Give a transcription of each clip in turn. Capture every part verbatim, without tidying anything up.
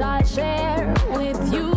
I'll share with you.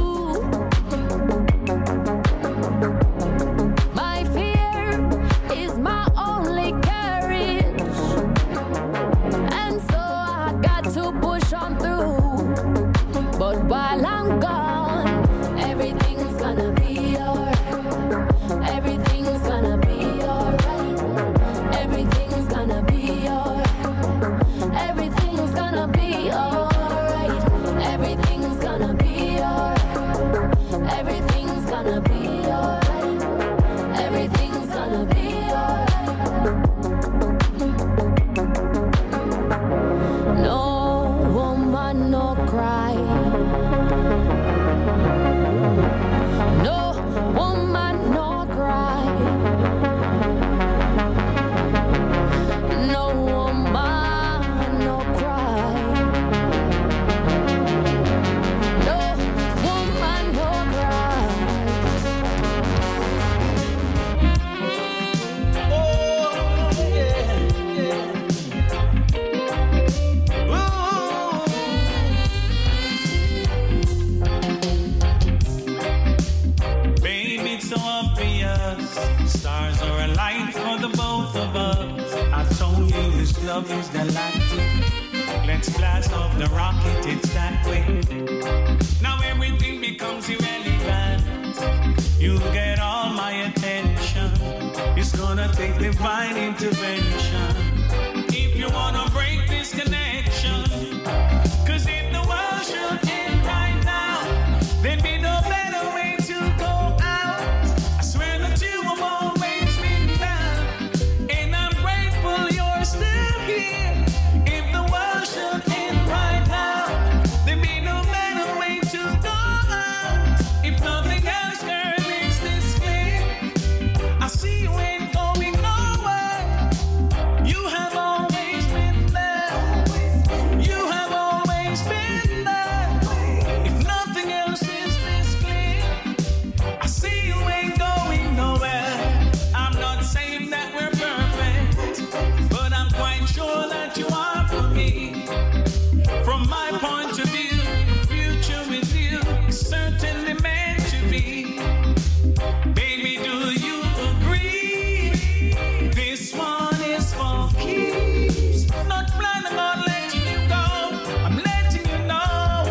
My fear is my only courage, and so I got to push on through. But while I'm gone, everything's gonna be alright. Everything's gonna be alright. Everything's gonna be alright. Everything's gonna be alright. Everything's gonna be alright. Everything's gonna be alright. Everything's gonna be alright. No woman, no cry. No woman, no cry. No woman, no cry. No woman, no cry. Oh, yeah, yeah. Ooh. Baby, it's so obvious. Stars are aligned for the both of us. I told you this love is the light. Let's blast off the rocket, it's that way. Now everything becomes irrelevant. You get all my attention. It's gonna take divine intervention. If you wanna break this connection, cause if the world should end right now, there'd be no better way to go out. I swear that you have always been there, and I'm grateful you're still here. If the world should end right now, there'd be no better way to go out. If nothing else, girl, is this clear. I see you ain't going nowhere. You have always been there. You have always been there. If nothing else is this clear, I see you ain't going nowhere. I'm not saying that we're perfect, but I'm quite sure that you are for me. From my point of view, the future with you is certainly meant to be. Baby, do you agree? This one is for keeps. Not planning on letting you go. I'm letting you know.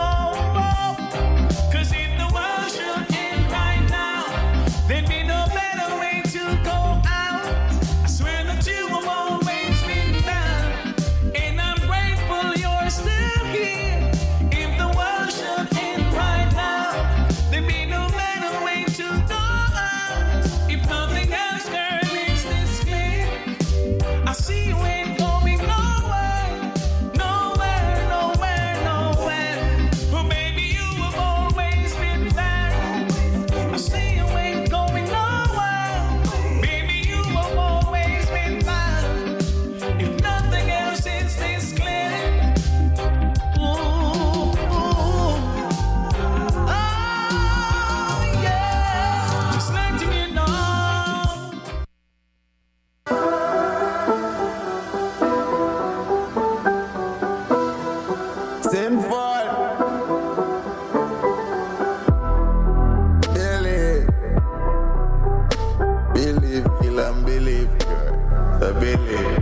Cause if the world should end right now, there'd be no better way to go out. I swear that you have always been there, and I'm grateful you're still here. If the world should end right now, there'd be no better way to go out. If nothing else, girl, is this clear. I see you ain't going nowhere, nowhere, nowhere, nowhere. Oh, baby, you have always been there. I see you ain't going nowhere. Baby, you have always been there. If nothing else is this clear. Ooh, ooh. Oh, yeah. Just letting you know. Sinful. Believe. Believe, kill and believe, girl. So believe.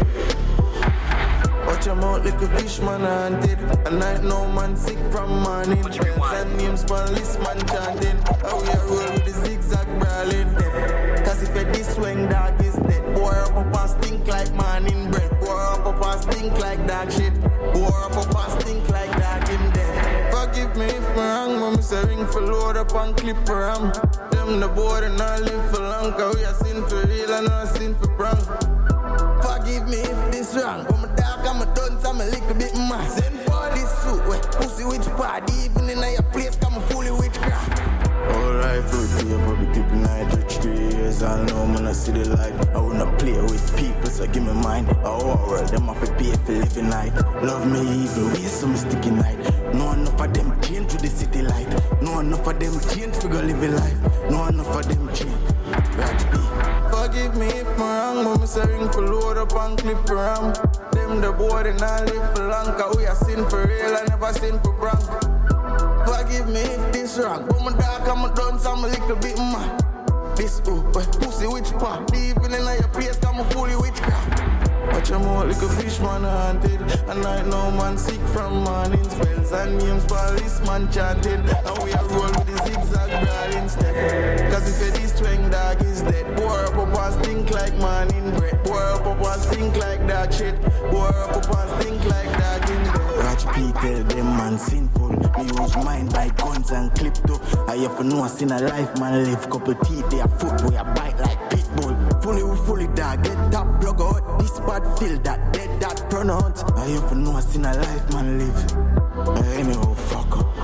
Watch your mouth like a fish man hunted. A night no man sick from morning. Send names for list man chanting. How we a roll with the zigzag brawling. Cause if you this swing dog is dead. Boy up up and stink like morning bread. Boy up up and stink like dog shit. Boy up up and stink like dog in dead. Forgive me if me wrong, but me say ring for load up and clip for ram. Them the board and I live for long. Cause we a sin for real and not a sin for prank. Forgive me if this wrong, but my dog and my dunce I'm a little bit mad. Send for this suit, where pussy which party, even in your place, come fully witchcraft. All right, food to your public clipping night, rich three years, I know man I see the light. I wanna play with people, so give me mine. Oh, world, them have to pay for living night. Love me evil, we some sticky night. No enough of them change to the city light. No enough of them change to go live a life. No enough of them change. Raj B. Forgive me if I'm wrong, but me say ring for load up and clip for ram. Them the boy, they not live for long, cause we are sin for real, I never sin for prank. Forgive me if this wrong, but my dog, I'm done, so I'm a little bit mad. This oh, but pussy which part? Even in your place, I'm a fully witchcraft. Watch your mouth like a fish man haunted. And night no man sick from morning. Spells and names policeman chanted. And we are roll with the zigzag brawling step. Cause if this twang dog is dead, boy up up and stink like man in bread. Boy up up and stink like that shit. Boy up up and stink like that in bed. Watch P tell them man sinful. Me use mine by guns and clip too. I have to know I seen a life man live. Couple teeth there foot boy I bite like pitbull. Fully we fully dog get top plug out. This bad feel that dead that turn out. I have to know I seen a life man live. Anyhow fuck up.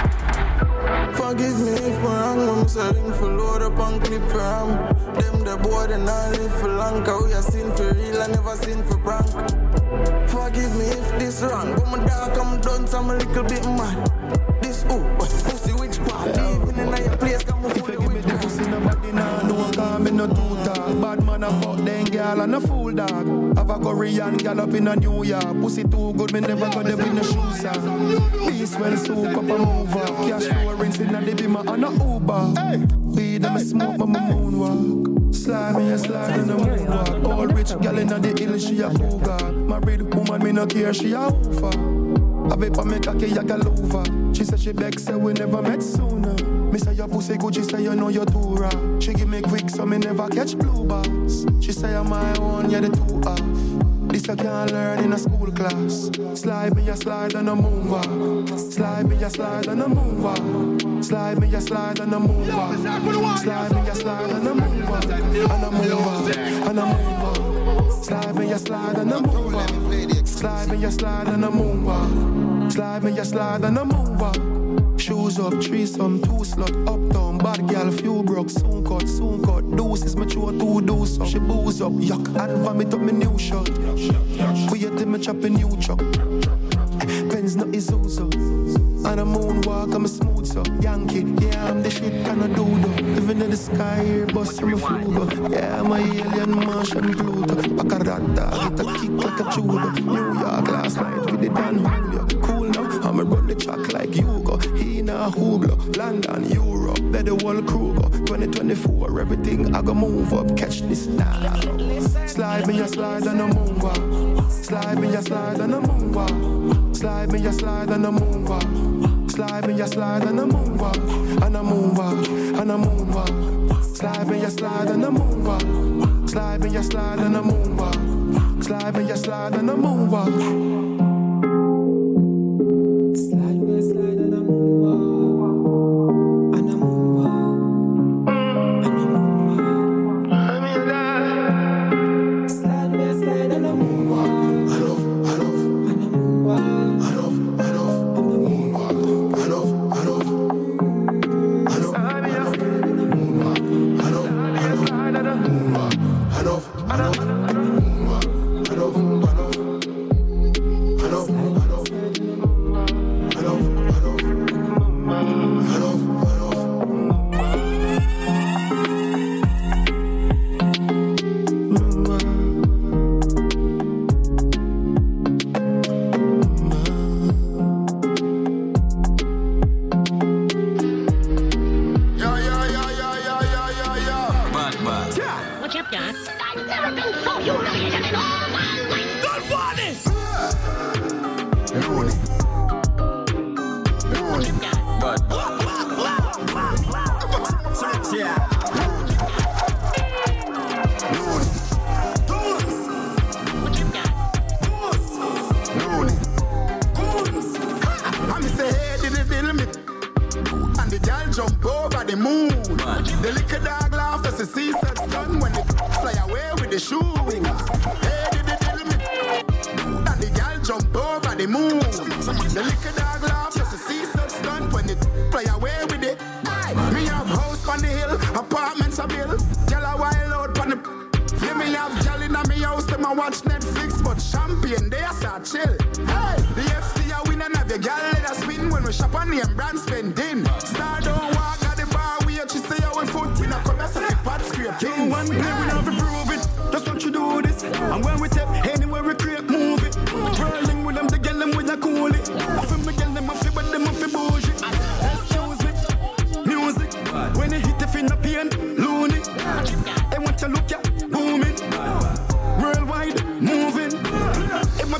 Forgive me if I'm wrong. I'm selling for load up and clip for ham. Them the boy they not live for long. Cause we are sin for real I never sin for prank. Forgive me if this wrong. But my dog I'm done so I'm a little bit mad. This ooh, pussy which part? Even in your place come a fully with the pussy nobody nah know. Cause me no too talk. Bad man a fuck them girl and a fool dog. Have a Korean girl up in a New York. Pussy too good me never got them in the shoes on. Beast well soak up and move off. Cash flow rinsing at the bimmer on a Uber. Weed and me smoke but my moonwalk. Slide me a slide on the moonwalk. All rich girl in the hill she a cougar. Married woman me no care she a hoofer. I vape and make a key a galova. She said she begs say we never met sooner. Me say your pussy good, she say you know you're too raw. She give me quick so me never catch blue bars. She say I'm my own, yeah the two off. This I can't learn in a school class. Slide me a slide and a moonwalk. Slide me a slide and a moonwalk. Slide me a slide and a moonwalk. Slide me a slide and a moonwalk. And a moonwalk. And a moonwalk. Slide me a slide and a moonwalk. Slide me a slide and a moonwalk. Slide me a slide and a moonwalk. Shoes up, threesome, two slot, uptown, bad girl, few broke, soon cut, soon cut. Deuces mature, two deuce up. She booze up, yuck, and vomit up me new shirt. Wait till me chop a new truck. Benz no Isuzu. On a moonwalk, I'm a smooth so Yankee, yeah, I'm the shit kind of doodle. Living in the sky here, bust from a flugo. Yeah, I'm a alien, Martian, Pluto. Pacarata, get a kick like a judo. New York last night with the Dan Julio. Cool now, I'ma run the track like Hugo. He na Hublot, London, Europe, let the whole crew go. twenty twenty-four, everything I go move up, catch this now. Slide me a slide and a moonwalk. Slide me a slide and a moonwalk. Slide me a slide and a moonwalk. Slide me a slide and a moonwalk. And a moonwalk, and a moonwalk. Slide me a slide and a moonwalk. Slide me a slide and a moonwalk. Slide me a slide and a moonwalk.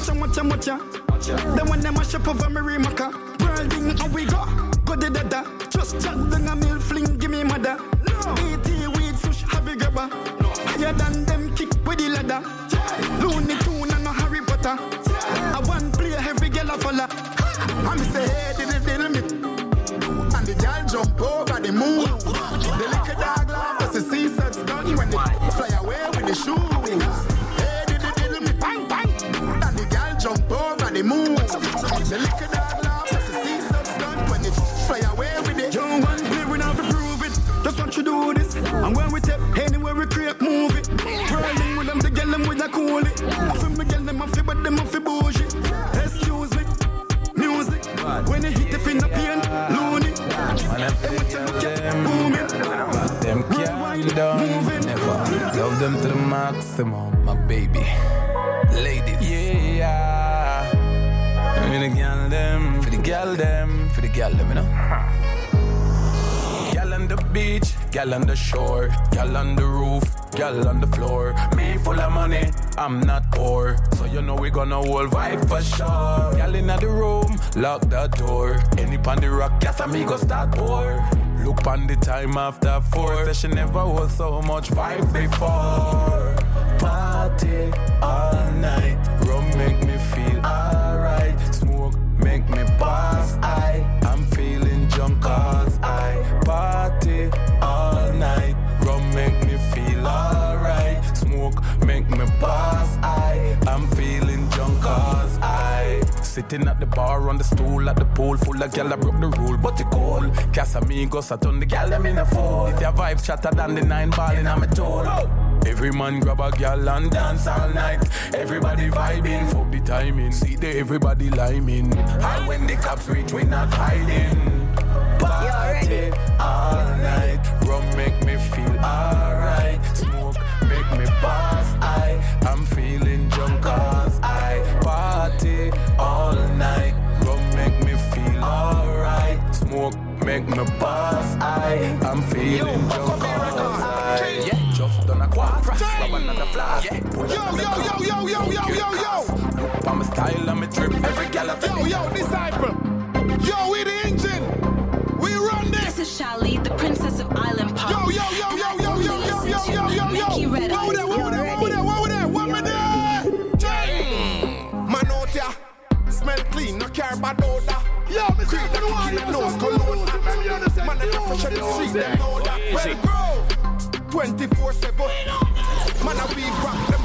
watch ya, watch ya, watch ya. Then when them mash up over me remaka, whirling how we go, go the dada. Just chat down a mill fling, give me mother. E T weed sush have a grabber. Higher than them kick with the ladder. Looney Tune and no Harry Potter. I want play every girl a follow. I me say hey diddle diddle me, and the girl jump over the moon. The little dog laugh as the sea sets down when they fly away with the shoes. Hey diddle diddle me, bang bang, and the girl jump over the moon. The little dog laugh as the sea sets down when they fly away with it. You want play we not to prove it, just want you do this. And when we take anywhere we create movie, whirling with them to get them with a coolie. I feel me get them off it, but them off it bougie. Excuse me, music. When they hit the fin of pain, loony. They want you to get booming. Them can't down, never. Love them to the maximum, my baby. Ladies, yeah. For the girl them, for the girl them, for the girl them, you know. Girl on the beach, girl on the shore, girl on the roof, girl on the floor. Me full of money, I'm not poor, so you know we gonna hold vibe for sure. Girl in the room, lock the door. Any pan the rock, yes, amigo start pour. Look on the time after four, so she never hold so much vibe before. Party all night, rum make me feel alright. Smoke make me pass, I I'm feeling drunk cause I party all night. Rum make me feel alright. Smoke make me pass, I I'm feeling drunk cause I sitting at the bar on the stool at the pool full of gal I broke the rule but it cool. Casamigos I turn the gal them in a fool. If their vibes chatter than the nine ball in a me tool. Every man grab a gal and dance all night. Everybody vibing, fuck the timing. See the everybody liming. And when the cops reach, we not hiding. Party all night. Rum make me feel alright. Smoke make me pass. I I'm feeling drunk cause I party all night. Rum make me feel alright. Smoke make me pass. I I'm feeling drunk cause I yeah. Just done a quad, grab another flash. Yeah. Yo, yo, yo, yo, yo, yo, yo, yo. Look on my style and my trip, every gal I Yo, yo, disciple. Yo, we the engine. We run this. This is Shali, the princess of Island Pop. Yo, yo, yo, yo, yo, yo, yo, yo, yo, yo, yo. What was that, what was that, what was that, what was that, what was that? Man out here, smell clean, no care about odor. Yo, me say the one that knows cologne. Man, I don't push up the street, them know that. Well, bro. twenty-four seven. Man, I we rock them.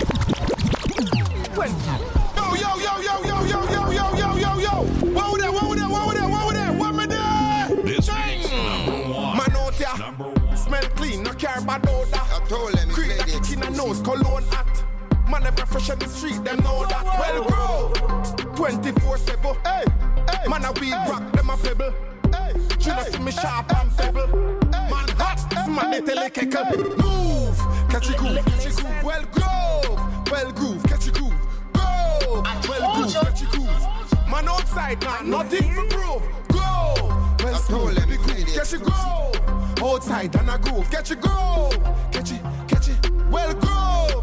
Yo, yo, yo, yo, yo, yo, yo, yo, yo, yo, yo. What was that, what was that, what was that, what was that, what was that? This week's number one. Man out here, smell clean, no care about odor. I told them creep the kitchen and nose, cologne hat. Man, never fresh on the street, them know that. Well, bro, twenty-four seven. Hey, hey. Man, I we rock them a pebble. Hey, you know see me sharp and pebble. Man hot, man they tell a keckle. Move, catch a groove, catch a groove. Well groove, well groove, catch a groove. Groove, well groove, catch a groove. Man outside, man, nothing to prove. Groove, well smooth, let me groove, catch a groove. Outside and a groove, catch a groove. Catch it, catch it, well groove.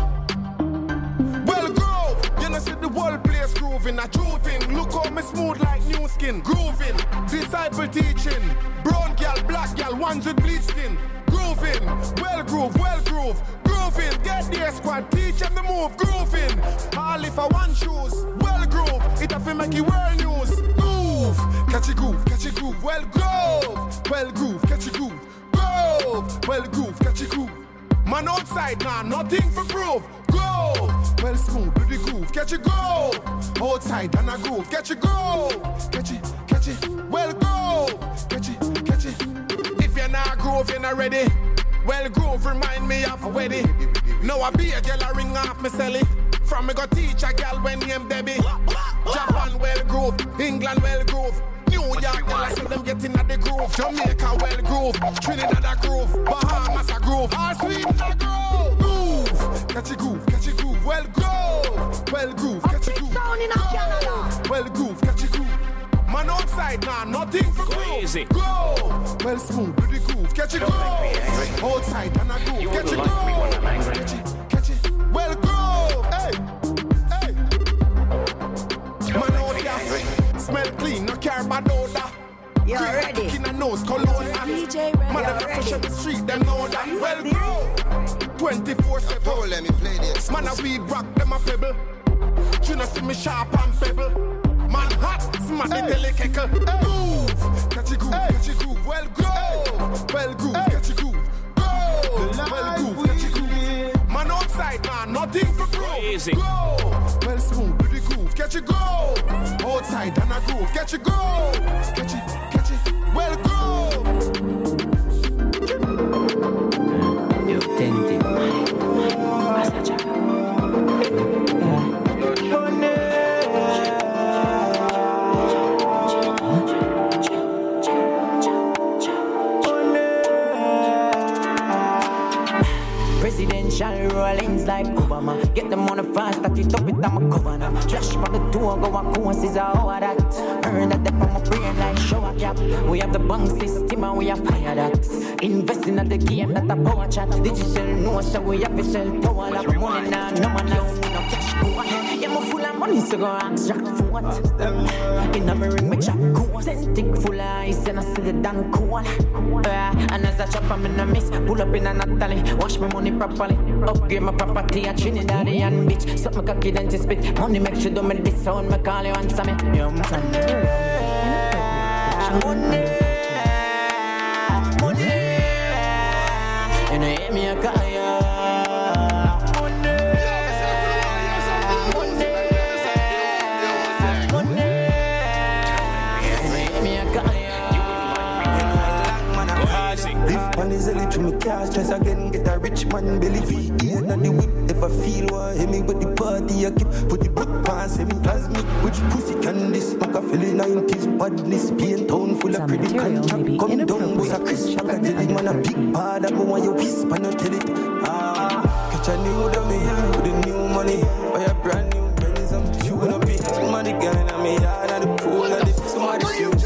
Well groove, you know see the whole place grooving. A grooving, look how me smooth like new skin. Grooving, disciple teaching. Brown girl, black girl, ones with bleach skin. Grooving, well groove, well groove. Grooving, get their squad, teach them the move. Grooving, all if I want shoes. Well groove, it have to make you world news. Groove, catch a groove, catch a groove. Well groove, well groove, catch a groove. Groove, well groove, catch a groove. Man outside now, nah, nothing for proof. Groove, well smooth, do the groove, catch a groove. Outside and a groove, catch a groove. Catch it, catch it, well groove. Catch it, catch it. If you're not groove, you're not ready. Well groove, remind me of a wedding. Now I be a girl, I ring off me celly. From me go teach a girl when name Debbie. Japan well groove, England well groove. New York, girl, I see them getting at the groove. Jamaica well groove, Trinidad a groove, Bahamas a groove, all Sweden a groove. Groove, catch a groove, catch a groove, well groove, well groove, catch a groove. Groove, well groove, catch a groove. Man outside now, nah, nothing for groove. Groove, well smooth, do the groove, catch a groove. Outside and a groove, catch a groove. Catch it, catch it, well groove. Hey, hey. Badoda. You're ready. In a nose, cologne. D J ready. Man, if fresh on the street, them know that. Well, grow. twenty-four seven. Oh, let me play this. Man, a weed rock, them a pebble. You know, see me sharp and pebble. Man, hot, smack the telekekel. Groove, catch a groove, catch a groove. Well, grow. Well, groove, catch a groove. Grow. Well, groove, catch a groove. Man, outside, man, nothing for groove. Grow. Well, smooth, do the groove, catch a groove. Outside, and a groove, catch a groove. Catch it, catch it. Well, groove. Yo, Tente. Masacha. Presidential rollings like Obama. Get them on the fast, stack it up with I'm a governor. Flash on the door, go on course is how that. Earn that up on my brain like shower cap. We have the bank system and we have fire that. Investing at the game, that a power chat. Digital no, so we have to sell power like money now. No man now, no cash go. Yeah, I'm full of money, so go ask Jack for what? In a ring, my chap cool. Tick full of ice and I see the damn cool. Uh, and as I chop, I'm in a mix. Pull up in a Natalie. Wash my money properly. Upgrade my property at Trinidad and bitch. Suck my cocky then to spit. Money make sure don't make this sound. Me call you answer me. Yeah, I'm saying. Money. Money. You know, hear me a call you. Easily to me cash, stress again, get a rich man belly fee. Yeah, not the whip, if I feel one, hit me with the party, I keep put the book pants, hit me plasmic, which pussy can this, Machiavelli nineties, badness, pain town full of pretty contract, come down, was a Chris, I got the man a big bad, I go on your whisper, no tell it, ah, catch a new dummy, with the new money, buy a brand new Benz, I'm chewing up it, somebody gun in me yard, and the pool, and the somebody shoot,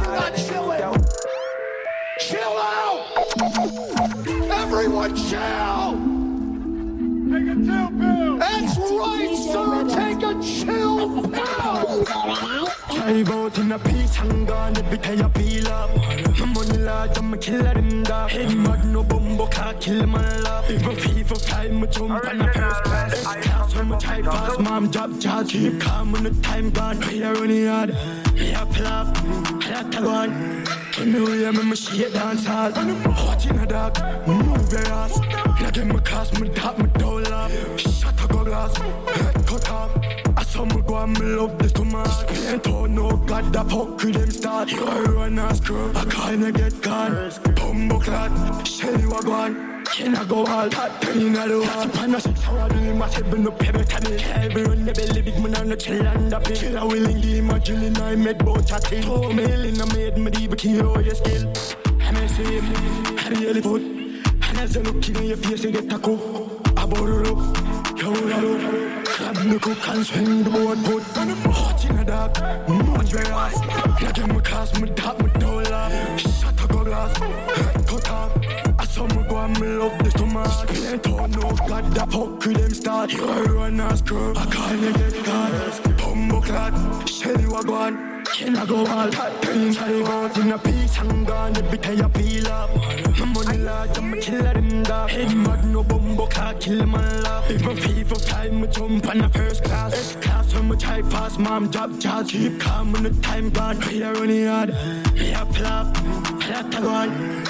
chill out! Everyone chill! Take a chill pill! That's right, sir! Take a chill pill! Drive out in a piece and gone, every time you peel up. I'm money large, I'm a killer in that. Head mud, no bumbo, can't kill my love. Even FIFA fly, me jump on the first class. S-class, when my type pass, mom job, charge. Keep calm when the time gone. We are running hard, we are plop, I like to go on. Give me way, I'm in my shit dance hall. Hot in the dark, move your ass. Now get my class, my dog, my dough laugh. Shut up, go glass, head cut off. I saw me go and me love this to my paint on, no god, that fuck with them start. You are run a screw, I can't get gone. Bumbo clad, shell you a gone. Can I go all hot, turning all the wall. Pan a six hour, doing my seven up every time. Everyone the belly, big man on the chill and the pin. Killer willing, give my drilling, I made both chatting. Oh, me hilling, I made me deep, kill your skill. I'm a same, I really put. And as I look in your face, you get a cook. I borrow look, yo, look. Grab me cook and swing the board put. Hot in the dark, move your ass. Now get my class, my dog, my dollar. Shut up, go glass, head cut off. I saw me go and me love this to my paint on, no god, that fuck with them start. You are run a screw, I can't get caught. Bumbo clad, shell you a gone. Can I go all hot, turn I out in a piece and gone. Every time you peel up. My money large, I'm a killer in that. Head mud, no bumbo, can't kill my love. Even FIFA fly, me jump on the first class. S-class, when my type pass, mom job, charge. Keep calm when the time gone. We are running hard, we are plop, I like to go on.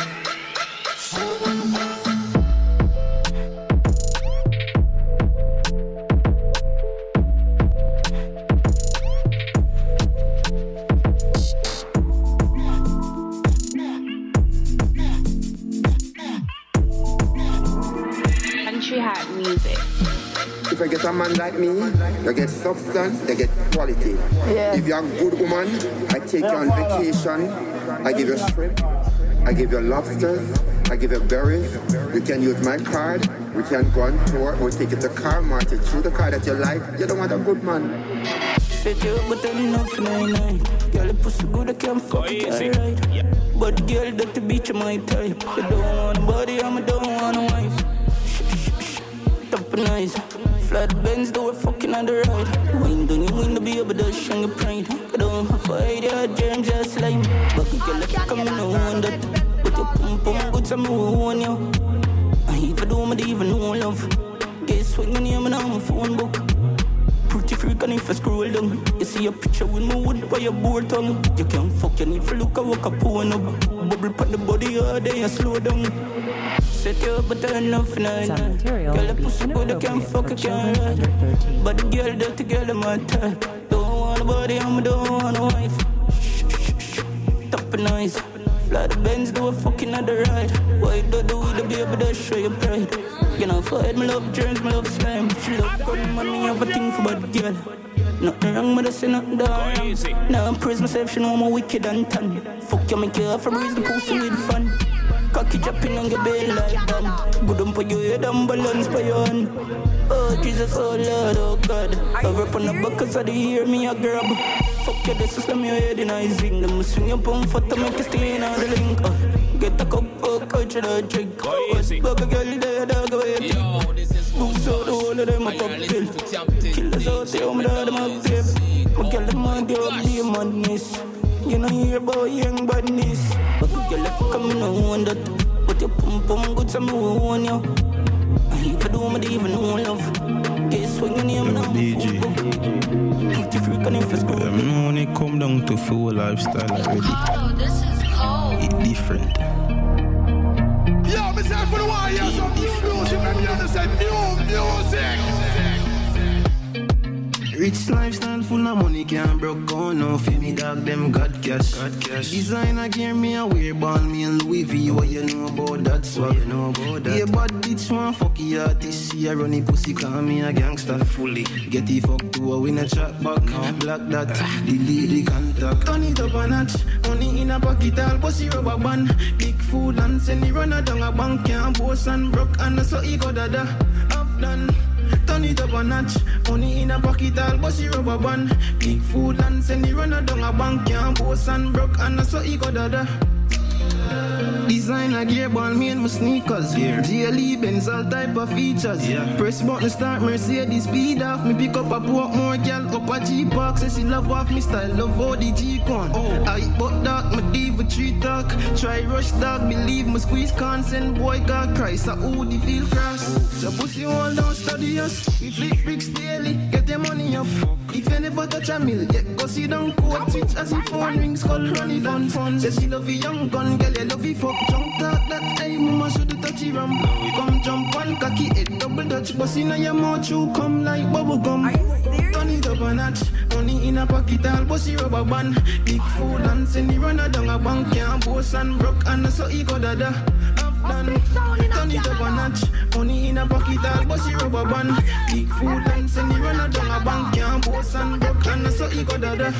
Music. If I get a man like me, you get substance, you get quality. Yeah. If you're a good woman, I take you on vacation, I give you shrimp, I give you lobsters, I give you berries. You can use my card, we can go on tour, or take you to car market, through the car that you like. You don't want a good man. Set you up but enough for nine nine. Girl, the pussy good, I can't fuck it, alright. Yeah. But girl, that the beach, my type. You don't want a body, I don't want a wife. Top and nice, flat Benz, though we're fucking on the ride. Wind on you, wind to be able to shine your pride. I don't have to hide your germs, just girl, if you come in, I want that. But your pum pum good, so me want you. And if I do, I don't even know love. Guess what, my name and on my phone book. Pretty freak and if I scroll down, you see a picture with my wood by your board tongue. You can't fuck, you need to look, I walk up on up. Bubble pon the body all day and slow down. Set you up but turn off in a night. Girl, a pussy good, I can't fuck, I can't ride. But the girl, dirty girl, I'm my type. Don't want a body, I'm don't want a wife. Shh, shh, shh, top and nice. Fly the Benz, do a fucking other ride. Why do the with the baby, that show your pride. You know, fight, my love germs, my love slime. She love gun, man, me have a thing for bad girl. Nothing wrong with us, nothing down. Now I'm praise myself, she know I'm wicked and tan. Fuck you, make you have a breeze, the pussy with fun. Cocky dropping on your bed like that. Good on for your head and balance for your hand. Oh Jesus, oh Lord, oh God. Cover up on the back cause I hear me a grab. Fuck you, this is slam your head in a zing. Them swing your pump foot to make you stay in on the link. uh, Get a cup, oh, coach, and a drink. Bug a girl there, dog away. Boots out the whole of them a pop pill. Killers out there, I'm the them up there. My girl, the man, they up the madness. You know hear about young badness. But you girl, if you come in, I want that. But your pum pum good, so me want you. And if I do, I don't even know love. Guess when your name now, D J. Pretty freak and if I screw. I know when it come down to full lifestyle already. Oh, this is cold. It's different. Yo, myself for the while, here's some new music. Let me understand new music. Rich lifestyle full of money can't broke on no for me dog them got cash. Got cash. Designer gear me a wear ball me and Louis V. What you know about that swag? You know about that. Yeah, bad bitch one fucky artist. She a runny pussy call me a gangster fully. Get the fuck to a win a chat back. No. Black that, delete the contact. Turn it up a notch. Money in a pocket all pussy rubber band. Big food and send the runner down a bank. Can't boast and broke and so he go dada. I've done. Turn it up a notch. Money in a pocket, all bossy rubber band. Big food and send the runner down a bank. Can't boast and broke and so he go dada. Designer gear ball me and my sneakers. Yeah. G L E Benz all type of features. Yeah. Press button start Mercedes speed off. Me pick up a walk more girl up a G-Park. Say she love off me style, love how the G-Con. Oh. I but dark, my diva tree talk. Try rush dog, believe me squeeze consent. Boy got cry, so who the feel cross. So pussy all down study us. We flip bricks daily, get your money up. If you never touch a mill, yeah, go see down code switch as if phone rings, call running fun fun. Say she love a young gun, girl, you love it fuck. Jump that, that, hey, mama should the touchy ram. Come jump one cocky head, double dutch. But in your mouth, you come like bubble gum. Turn it up a notch, money in a pocket, all bossy rubber band. Big food and send the runner down a bank. Can't boast and broke and so he go dada. Done. Turn it up a notch. Money in a pocket, all bossy rubber band. Big food and send the runner down a bank. Can't boast and broke and so he go dada.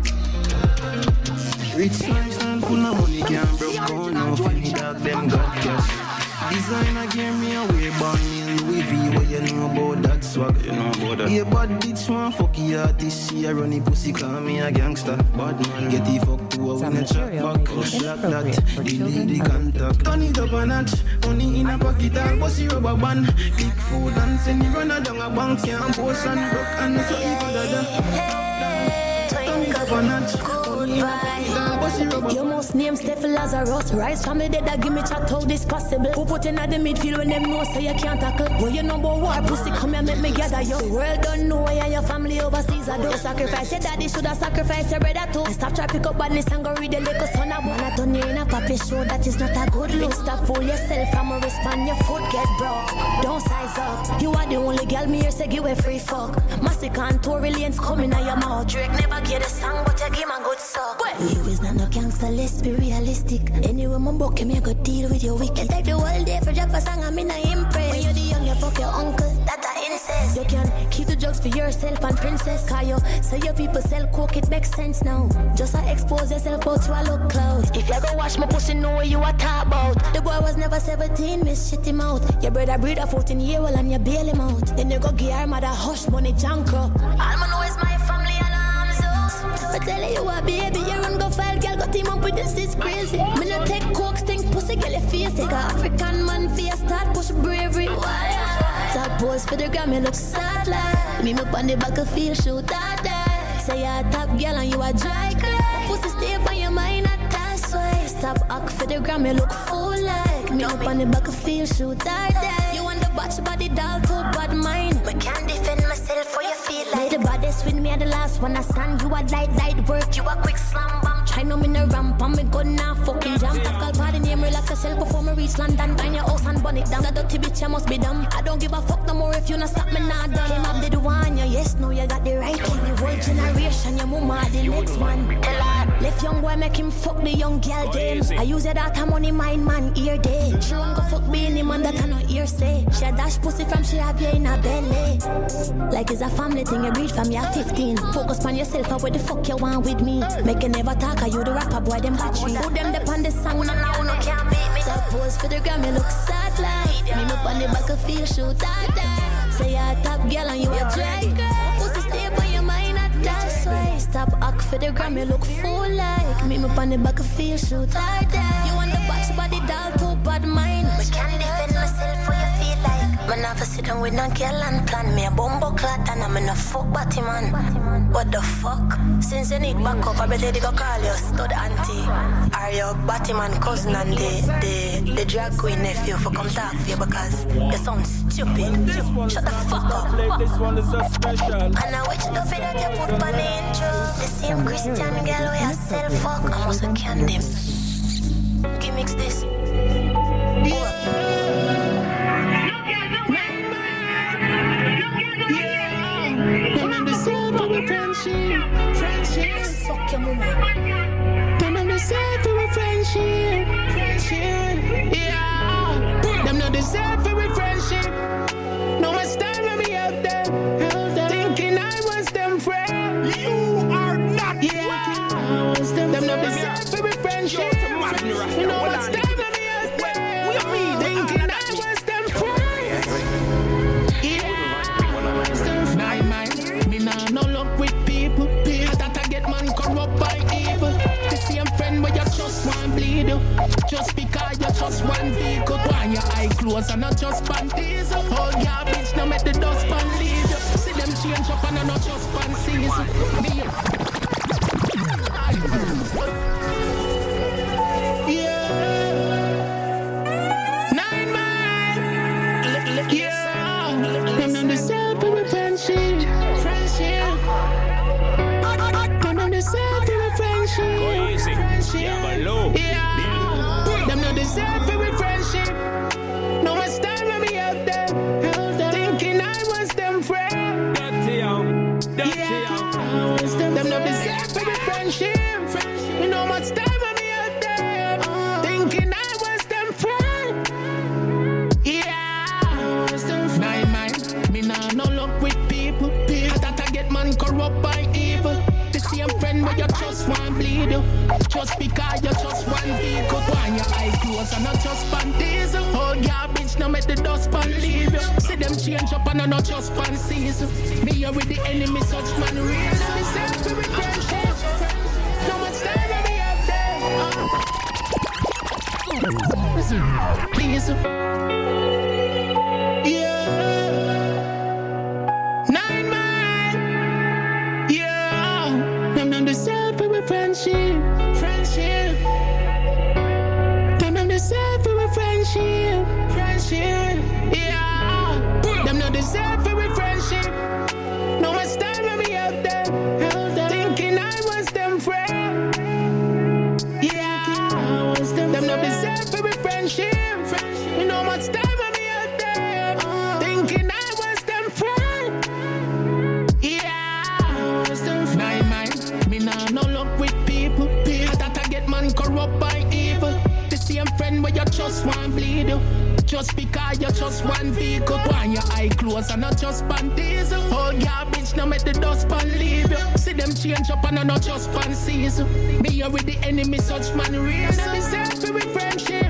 Rich lifestyle full of money can't broke down. No funny dog them got cash. Designer gear me a wear ball me and Louis V. What you know about that swag? You know about that. Yeah, bad bitch one fucky artist. She a runny pussy call me a gangster. Bad man get the fuck to a win a chat back. Black that, delete the contact. Turn it up a notch. Money in a pocket, all bossy rubber band. Big food and send the runner down a bank. Can't boast and broke and so he go dada. Turn it up a notch. Your most name Stephen Lazarus. Rise from the dead that give me chat how this possible. Who put in at the midfield when them know say you can't tackle. When you number war pussy come here make me gather you. The world don't know why and your family overseas I do. Sacrifice your daddy should have sacrificed your brother too. I stop try pick up badness and go read the little son. I wanna turn you in a puppy show that is not a good look. Stop fool yourself I'm a respond your foot get broke. Don't size up. You are the only girl me here say give a free fuck. Massacre and Tory Lanes coming out your mouth. Drake never get a song but you give a good suck. You is not no gangster, let's be realistic. Anyway, my buck, me go deal with your wicked. You take the whole day for drop a song, I'm in a impress. When you're the young, you fuck your uncle, that a incest. You can keep the drugs for yourself and princess. Cause you say your people sell coke, it makes sense now. Just uh, expose yourself out to a look cloud. If you go watch my pussy, know what you are talk about. The boy was never seventeen, miss shit him out. Your brother breed a fourteen year old and you bail him out. Then you go get her mother hush money junk up. All I know is my family alarms out. I tell you a baby, you run go file, girl, got team up with this, is crazy. Me not take coke, stink, pussy, girl, your face. Take a African man face, start push bravery. Top pose for the gram, you look sad like. Me up on the battlefield, shoot that day. Say you're a top girl and you a dry girl. Pussy stay on your mind, not that sweat. Stop act for the gram, you look fool like me up on the back of field, shoot that day. You want the botch body doll, too bad mine. I can't defend myself for you feel like the baddest with me, the last one I stand. You a light, light work, you a quick slam bam. Try no me no ramp, and me gun now fucking jam. Call party name, relax yourself before me reach London. Find your house and burn it down. That dirty bitch, you must be dumb. I don't give a fuck no more if you not stop me now. Came up did one, you yes, no, you got the right thing. The whole generation, your mama the next one. Left young boy make him fuck the young girl them. I use your data money, mine man, ear day. She won't go fuck being man that I no ear say. She a dash pussy from she have you in her belly. Like it's a family thing, you read from your fifteen. Focus on yourself, or where the fuck you want with me. Make you never talk, are you the rapper boy, them battery. Put them dep on the song, no, no, no, can't beat me. Stop pose for the gram, you look sad like me up on the back of field, shoot that day. Say you're a top girl and you a dry girl. Pussy stay on your mind, that's why. Stop act for the gram, you look fool like me up on the back of field, shoot that day. You want the box body doll, too bad mine. I can't defend myself for you feel like. Man, I have to sit down with no girl and plan me a bumbo clot and I'm in a fuck batty man. What the fuck? Since you need backup, I better they go call you stud auntie. Are your batty man cousin and the, the, the drag queen nephew for come talk to you because you sound stupid. Shut the fuck up. This one is a special. And I wish the fit that you put on the intro. The same Christian girl where you sell fuck, I must have canned him. Gimmicks this. Fuck your mama. Them not deserve for a friendship. Friendship. Yeah. Them not deserve for a friendship. No much time when me out there. Thinking I was them friend. You are not. Yeah. I was them Them not deserve for a friendship. No much time when me out there. Thinking I was them friend. Yeah. Nine mind. Me nah no luck with people. Man corrupt by evil. The same friend where you just want bleed you. Just because you just one vehicle. Why your eye closed and not just panties. Oh yeah, bitch, now make the dust pan leave you. See them change up and not just fancies. Yeah. Nine man. Yeah. Them not deserve for a friendship. Friendship. Deserve for a friendship. Friendship. Yeah. Them no deserve for a friendship. No much time when me out there. Thinking I was them friend. Dirty out. Dirty out. Them no deserve for a friendship. No much time when me out there. Thinking I was them friend. Yeah. Nine mind. Me nah no luck with people. People that I get man corrupt by evil. Same friend where you just want bleed you. Just because you just one vehicle. Why your eye closed and not just panties. Oh yeah, bitch, now make the dust pan leave you. See them change up and not just fancies. Me here with the enemy, such man real. Me say for friendship. No much time when me up there. Please. Yeah. Nine man. Yeah. Them not deserve for a friendship. Friendship. Them not deserve for a friendship. Friendship. Yeah. Them not deserve for a friendship. No much time when me out there. Thinking I was them friend. Yeah. Them not deserve for a friendship. No much time when me out there. Thinking I was them friend. Yeah. Nine mind. Me nah no luck with people. People that I get man corrupt by evil. The same friend where you just want bleed you. Just because you just one vehicle. Why your eye closed and not just panties. Oh yeah, bitch, now make the dust pan leave you. See them change up and not just fancies. Me here with the enemy, such man real. Them deserve for a friendship.